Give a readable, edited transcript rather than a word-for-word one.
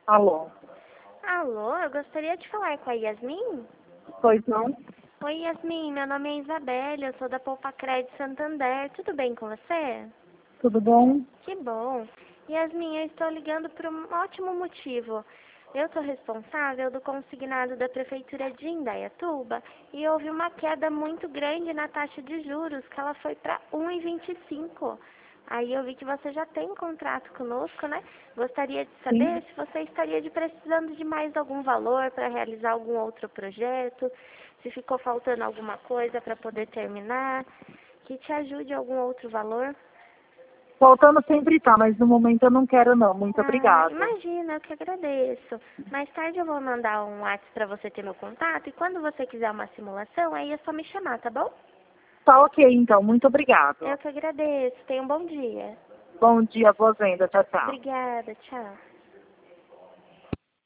Alô? Alô, eu gostaria de falar com a Yasmin. Pois não? Oi, Yasmin, meu nome é Isabelle, eu sou da Poupa Crédito Santander. Tudo bem com você? Tudo bom? Que bom. Yasmin, eu estou ligando por um ótimo motivo. Eu sou responsável do consignado da Prefeitura de Indaiatuba e houve uma queda muito grande na taxa de juros, que ela foi para 1,25. Aí eu vi que você já tem contrato conosco, né? Gostaria de Sim. saber se você estaria precisando de mais algum valor para realizar algum outro projeto, se ficou faltando alguma coisa para poder terminar, que te ajude algum outro valor. Voltando sempre tá, mas no momento eu não quero não. Muito Ah, obrigada. imagina, eu que agradeço. Mais tarde eu vou mandar um WhatsApp para você ter meu contato e quando você quiser uma simulação, aí é só me chamar, tá bom? Tá ok, então. Muito obrigado. Eu que agradeço. Tenha um bom dia. Bom dia, boa venda. Tchau, tchau. Obrigada, tchau.